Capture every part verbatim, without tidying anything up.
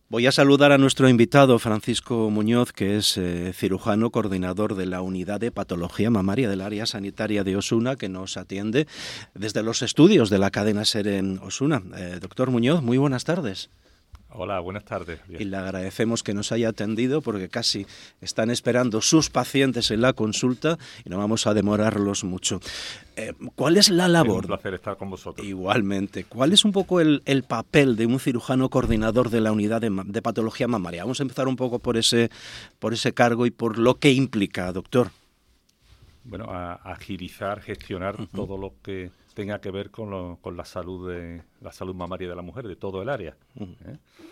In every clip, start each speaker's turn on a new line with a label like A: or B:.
A: Voy a saludar a nuestro invitado, Francisco Muñoz, que es eh, cirujano, coordinador de la Unidad de Patología Mamaria del Área Sanitaria de Osuna, que nos atiende desde los estudios de la cadena SER en Osuna. Eh, doctor Muñoz, muy buenas tardes.
B: Hola, buenas tardes.
A: Bien. Y le agradecemos que nos haya atendido porque casi están esperando sus pacientes en la consulta y no vamos a demorarlos mucho. Eh, ¿Cuál es la labor?
B: Es un placer estar con vosotros.
A: Igualmente. ¿Cuál es un poco el, el papel de un cirujano coordinador de la unidad de, de patología mamaria? Vamos a empezar un poco por ese, por ese cargo y por lo que implica, doctor.
B: Bueno, a, a agilizar, gestionar uh-huh. todo lo que tenga que ver con, lo, con la salud de la salud mamaria de la mujer, de todo el área, uh-huh. ¿eh?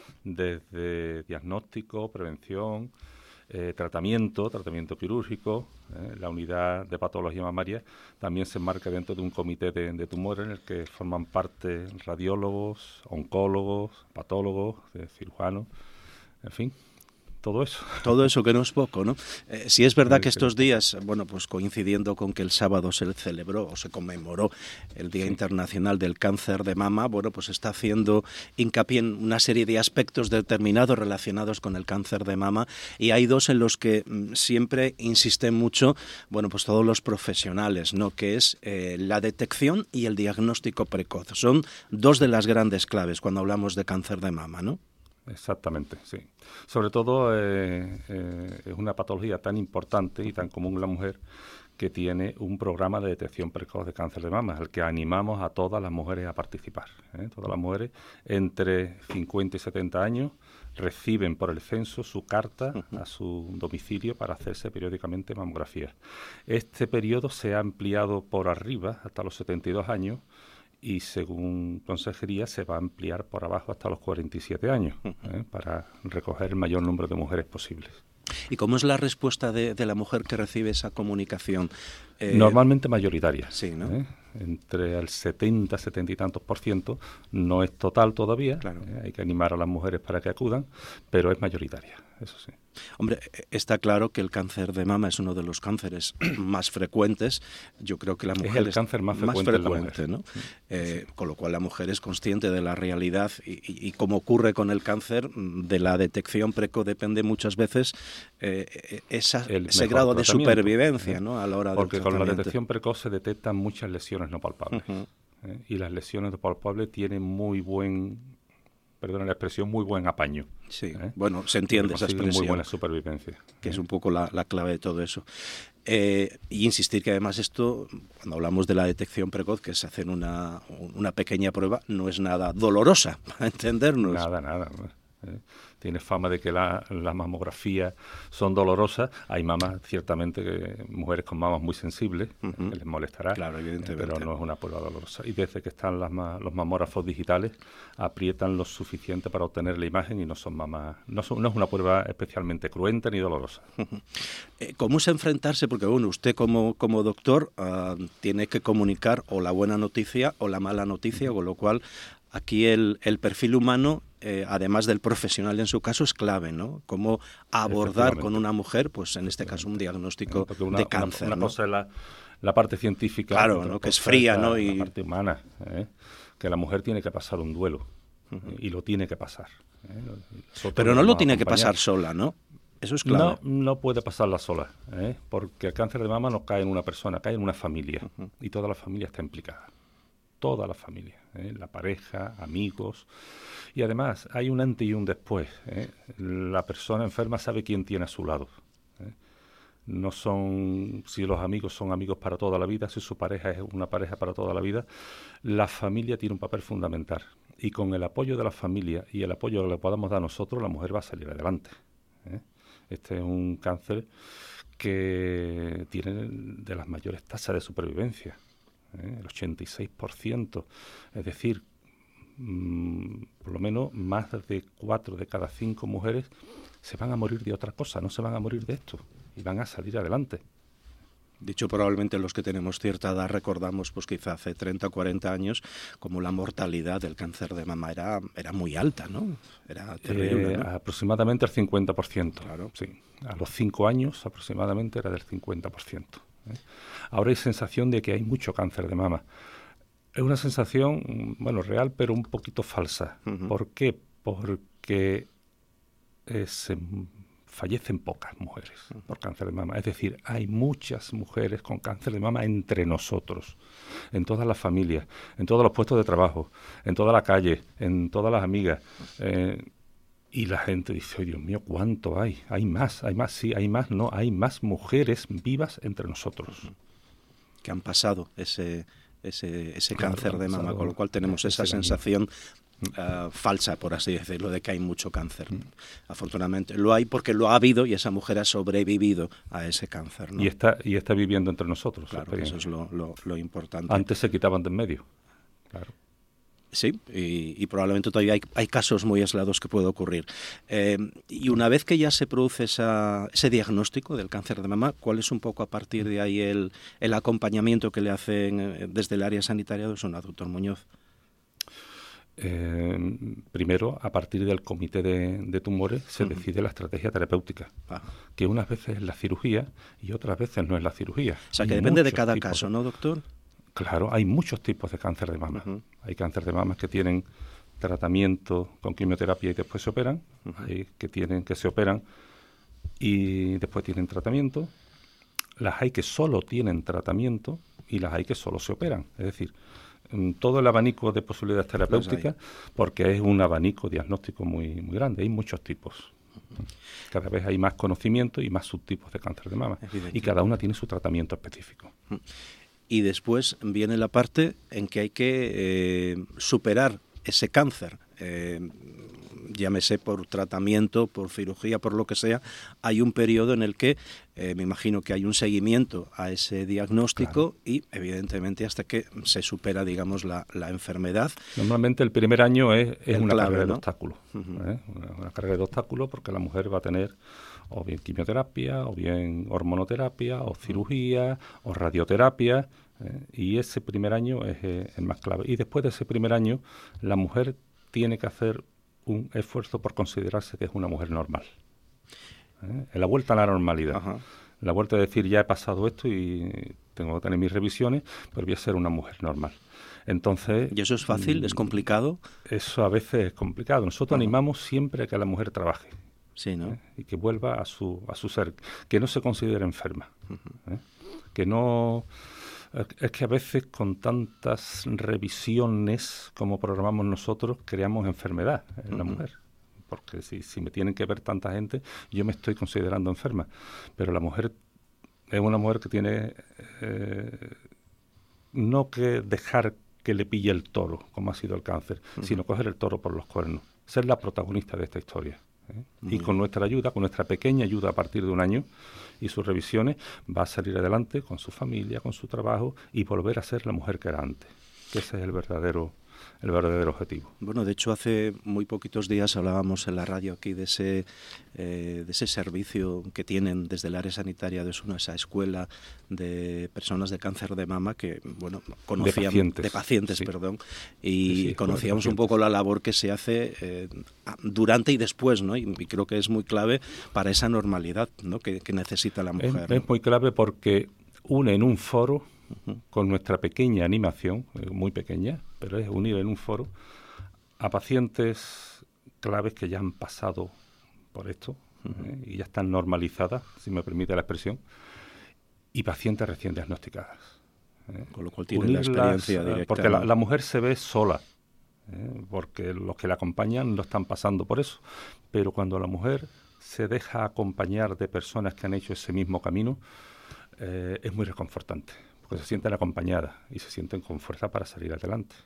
B: Desde diagnóstico, prevención, eh, tratamiento, tratamiento quirúrgico. ¿eh? La unidad de patología mamaria también se enmarca dentro de un comité de, de tumores en el que forman parte radiólogos, oncólogos, patólogos, eh, cirujanos, en fin. Todo eso.
A: Todo eso, que no es poco, ¿no? Eh, si es verdad que estos días, bueno, pues coincidiendo con que el sábado se celebró o se conmemoró el Día sí. Internacional del Cáncer de Mama, bueno, pues está haciendo hincapié en una serie de aspectos determinados relacionados con el cáncer de mama, y hay dos en los que mm, siempre insisten mucho, bueno, pues todos los profesionales, ¿no? Que es eh, la detección y el diagnóstico precoz. Son dos de las grandes claves cuando hablamos de cáncer de mama, ¿no?
B: Exactamente, sí. Sobre todo eh, eh, es una patología tan importante y tan común en la mujer que tiene un programa de detección precoz de cáncer de mama, al que animamos a todas las mujeres a participar. ¿eh? Todas las mujeres entre cincuenta y setenta años reciben por el censo su carta uh-huh. a su domicilio para hacerse periódicamente mamografías. Este periodo se ha ampliado por arriba hasta los setenta y dos años, y según consejería se va a ampliar por abajo hasta los cuarenta y siete años, ¿eh? para recoger el mayor número de mujeres posibles.
A: ¿Y cómo es la respuesta de, de la mujer que recibe esa comunicación?
B: Eh, Normalmente mayoritaria.
A: Sí, ¿no?
B: ¿eh? Entre el setenta, setenta y tantos por ciento, no es total todavía,
A: claro.
B: ¿eh? Hay que animar a las mujeres para que acudan, pero es mayoritaria, eso sí.
A: Hombre, está claro que el cáncer de mama es uno de los cánceres más frecuentes. Yo creo que la mujer
B: es el cáncer más frecuente,
A: más frecuente
B: en la
A: ¿no? Eh, con lo cual la mujer es consciente de la realidad y, y, y como ocurre con el cáncer, de la detección precoz depende muchas veces eh, esa, ese grado de supervivencia, ¿no? A la hora
B: Porque
A: del
B: con la detección precoz se detectan muchas lesiones no palpables. Uh-huh. ¿eh? Y las lesiones no palpables tienen muy buen... perdona la expresión, muy buen apaño.
A: Sí,
B: ¿eh?
A: bueno, se entiende esa expresión.
B: Muy buena supervivencia.
A: Que
B: ¿eh?
A: es un poco la, la clave de todo eso. Eh, y insistir que además esto, cuando hablamos de la detección precoz, que es hacer una, una pequeña prueba, no es nada dolorosa, para entendernos.
B: Nada, nada. ¿eh? Tiene fama de que las la mamografías son dolorosas. Hay mamas, ciertamente, que, mujeres con mamas muy sensibles, uh-huh. que les molestará,
A: claro, evidentemente.
B: Eh, pero no es una prueba dolorosa. Y desde que están las ma- los mamógrafos digitales, aprietan lo suficiente para obtener la imagen y no son mamas, no, son, no es una prueba especialmente cruenta ni dolorosa.
A: Uh-huh. Eh, ¿Cómo es enfrentarse? Porque bueno, usted como, como doctor uh, tiene que comunicar o la buena noticia o la mala noticia, uh-huh. con lo cual aquí el, el perfil humano, eh, además del profesional en su caso, es clave, ¿no? Cómo abordar con una mujer, pues en este caso un diagnóstico
B: una,
A: de cáncer.
B: Una, una
A: ¿no?
B: cosa es la, la parte científica,
A: claro, ¿no? Que es fría,
B: es la,
A: ¿no? Y
B: la parte humana, ¿eh? Que la mujer tiene que pasar un duelo, uh-huh. ¿eh? Y lo tiene que pasar. ¿eh?
A: Pero no lo tiene que pasar sola, ¿no? Eso es clave.
B: No, no puede pasarla sola, ¿eh? Porque el cáncer de mama no cae en una persona, cae en una familia, uh-huh. y toda la familia está implicada. Toda la familia, ¿eh? La pareja, amigos, y además hay un antes y un después. ¿eh? La persona enferma sabe quién tiene a su lado. ¿eh? No son, si los amigos son amigos para toda la vida, si su pareja es una pareja para toda la vida, la familia tiene un papel fundamental. Y con el apoyo de la familia y el apoyo que le podamos dar nosotros, la mujer va a salir adelante. ¿eh? Este es un cáncer que tiene de las mayores tasas de supervivencia. ¿eh? El ochenta y seis por ciento, es decir, mmm, por lo menos más de cuatro de cada cinco mujeres se van a morir de otra cosa, no se van a morir de esto, y van a salir adelante.
A: Dicho, probablemente los que tenemos cierta edad recordamos, pues quizá hace treinta o cuarenta años, como la mortalidad del cáncer de mama era, era muy alta, ¿no? Era terrible,
B: eh,
A: ¿no?
B: Aproximadamente el cincuenta por ciento.
A: Claro.
B: Sí. A los cinco años aproximadamente era del cincuenta por ciento. ¿eh? Ahora hay sensación de que hay mucho cáncer de mama. Es una sensación, bueno, real, pero un poquito falsa. Uh-huh. ¿Por qué? Porque eh, se fallecen pocas mujeres por cáncer de mama. Es decir, hay muchas mujeres con cáncer de mama entre nosotros, en todas las familias, en todos los puestos de trabajo, en toda la calle, en todas las amigas. Eh, y la gente dice, oh, Dios mío, ¿cuánto hay? Hay más, hay más, sí, hay más, no, hay más mujeres vivas entre nosotros.
A: Que han pasado ese, ese, ese
B: claro,
A: cáncer de mama, con lo cual tenemos esa sensación Uh, falsa, por así decirlo, de que hay mucho cáncer. Mm. Afortunadamente lo hay porque lo ha habido y esa mujer ha sobrevivido a ese cáncer, ¿no?
B: Y está, y está viviendo entre nosotros.
A: Claro, eso es lo, lo, lo importante.
B: Antes se quitaban de en medio. Claro.
A: Sí, y, y probablemente todavía hay, hay casos muy aislados que puede ocurrir. Eh, y una vez que ya se produce esa, ese diagnóstico del cáncer de mama, ¿cuál es un poco a partir de ahí el, el acompañamiento que le hacen desde el área sanitaria de Osuna, doctor Muñoz?
B: Eh, primero, a partir del comité de, de tumores se uh-huh. decide la estrategia terapéutica, ah. que unas veces es la cirugía y otras veces no es la cirugía.
A: O sea, que hay depende de cada caso, ¿no, doctor?
B: Claro, hay muchos tipos de cáncer de mama. Uh-huh. Hay cáncer de mama que tienen tratamiento con quimioterapia y después se operan, uh-huh. hay que tienen que se operan y después tienen tratamiento. Las hay que solo tienen tratamiento y las hay que solo se operan. Es decir, todo el abanico de posibilidades terapéuticas, porque es un abanico diagnóstico muy, muy grande, hay muchos tipos. Cada vez hay más conocimiento y más subtipos de cáncer de mama, y cada una tiene su tratamiento específico.
A: Y después viene la parte en que hay que eh, superar ese cáncer, eh, llámese por tratamiento, por cirugía, por lo que sea. Hay un periodo en el que eh, me imagino que hay un seguimiento a ese diagnóstico, claro. Y evidentemente hasta que se supera, digamos, la, la enfermedad.
B: Normalmente el primer año es, es una
A: clave,
B: carrera
A: ¿no?
B: de obstáculos, uh-huh. ¿eh? una, una carrera de obstáculos porque la mujer va a tener o bien quimioterapia, o bien hormonoterapia, o cirugía, o radioterapia, ¿eh? Y ese primer año es eh, el más clave. Y después de ese primer año, la mujer tiene que hacer un esfuerzo por considerarse que es una mujer normal. ¿Eh? En la vuelta a la normalidad. Ajá. La vuelta a decir, ya he pasado esto y tengo que tener mis revisiones, pero voy a ser una mujer normal. Entonces,
A: ¿y eso es fácil? ¿Es complicado?
B: Eso a veces es complicado. Nosotros Ajá. animamos siempre a que la mujer trabaje.
A: Sí, ¿no?
B: ¿eh? Y que vuelva a su, a su ser, que no se considere enferma. Uh-huh. ¿eh? Que no... Es que a veces con tantas revisiones como programamos nosotros, creamos enfermedad en uh-huh. la mujer. Porque si, si me tienen que ver tanta gente, yo me estoy considerando enferma. Pero la mujer es una mujer que tiene eh, no que dejar que le pille el toro, como ha sido el cáncer, uh-huh. sino coger el toro por los cuernos. Ser la protagonista de esta historia. ¿eh? Y con nuestra ayuda, con nuestra pequeña ayuda a partir de un año y sus revisiones, va a salir adelante con su familia, con su trabajo y volver a ser la mujer que era antes. Que ese es el verdadero el verdadero objetivo.
A: Bueno, de hecho, hace muy poquitos días hablábamos en la radio aquí de ese eh, de ese servicio que tienen desde el área sanitaria de Osuna, esa escuela de personas de cáncer de mama que, bueno, conocíamos...
B: De pacientes.
A: De pacientes,
B: sí.
A: perdón. Y
B: sí, sí,
A: conocíamos un poco la labor que se hace eh, durante y después, ¿no? Y, y creo que es muy clave para esa normalidad, ¿no? que, que necesita la mujer.
B: Es,
A: ¿no?
B: es muy clave porque une en un foro, uh-huh. con nuestra pequeña animación, muy pequeña, pero es unir en un foro a pacientes claves que ya han pasado por esto uh-huh. ¿eh? y ya están normalizadas, si me permite la expresión, y pacientes recién diagnosticadas. ¿eh?
A: Con lo cual tiene la experiencia directa.
B: Porque la, la mujer se ve sola, ¿eh? porque los que la acompañan lo están pasando por eso, pero cuando la mujer se deja acompañar de personas que han hecho ese mismo camino, eh, es muy reconfortante. Porque se sienten acompañadas y se sienten con fuerza para salir adelante.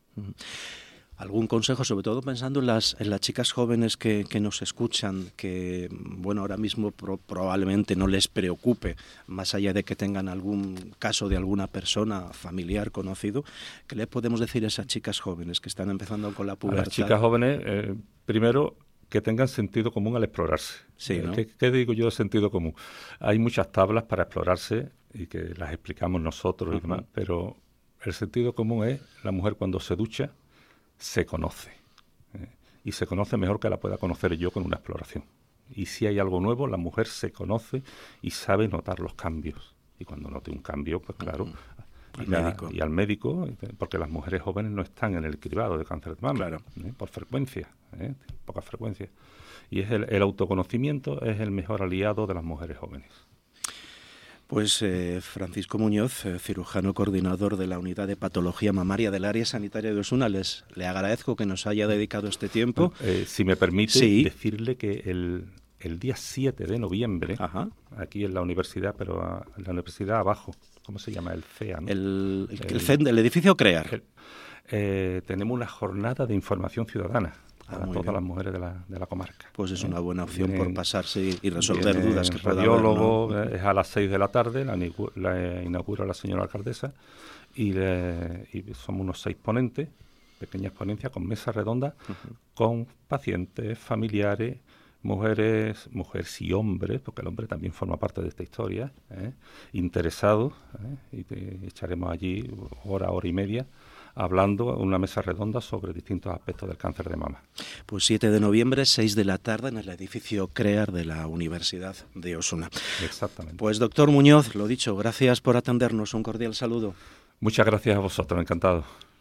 A: ¿Algún consejo, sobre todo pensando en las, en las chicas jóvenes que, que nos escuchan, que bueno ahora mismo pro, probablemente no les preocupe, más allá de que tengan algún caso de alguna persona familiar conocido, ¿qué le podemos decir a esas chicas jóvenes que están empezando con la pubertad?
B: A las chicas jóvenes, eh, primero, que tengan sentido común al explorarse.
A: Sí, ¿no?
B: ¿Qué, ¿Qué digo yo de sentido común? Hay muchas tablas para explorarse y que las explicamos nosotros uh-huh. y demás, pero el sentido común es la mujer cuando se ducha se conoce. ¿eh? Y se conoce mejor que la pueda conocer yo con una exploración. Y si hay algo nuevo, la mujer se conoce y sabe notar los cambios. Y cuando note un cambio, pues claro, uh-huh.
A: al
B: y, la,
A: médico.
B: y al médico, porque las mujeres jóvenes no están en el cribado de cáncer de mama,
A: claro.
B: ¿eh? por frecuencia, ¿eh? poca frecuencia. Y es el, el autoconocimiento es el mejor aliado de las mujeres jóvenes.
A: Pues eh, Francisco Muñoz, eh, cirujano coordinador de la Unidad de Patología Mamaria del Área Sanitaria de Osuna, les, le agradezco que nos haya dedicado este tiempo.
B: Eh, si me permite
A: sí.
B: decirle que el, el día siete de noviembre,
A: Ajá.
B: aquí en la universidad, pero a, en la universidad abajo, ¿cómo se llama? El C E A, ¿no?
A: El, el,
B: el,
A: el, el edificio CREAR.
B: El, eh, tenemos una jornada de información ciudadana para ah, todas bien. las mujeres de la, de la comarca.
A: Pues es
B: ¿eh?
A: una buena opción
B: Vienen,
A: por pasarse y resolver dudas que pueda haber,
B: radiólogo,
A: ¿no?
B: Es a las seis de la tarde, la, la inaugura la señora alcaldesa y, le, y somos unos seis ponentes, pequeñas ponencias con mesa redonda, uh-huh. con pacientes, familiares, mujeres, mujeres y hombres, porque el hombre también forma parte de esta historia, ¿eh? interesados, ¿eh? y te echaremos allí hora, hora y media, hablando en una mesa redonda sobre distintos aspectos del cáncer de mama.
A: Pues siete de noviembre, seis de la tarde, en el edificio CREAR de la Universidad de Osuna.
B: Exactamente.
A: Pues doctor Muñoz, lo dicho, gracias por atendernos, un cordial saludo.
B: Muchas gracias a vosotros, encantado.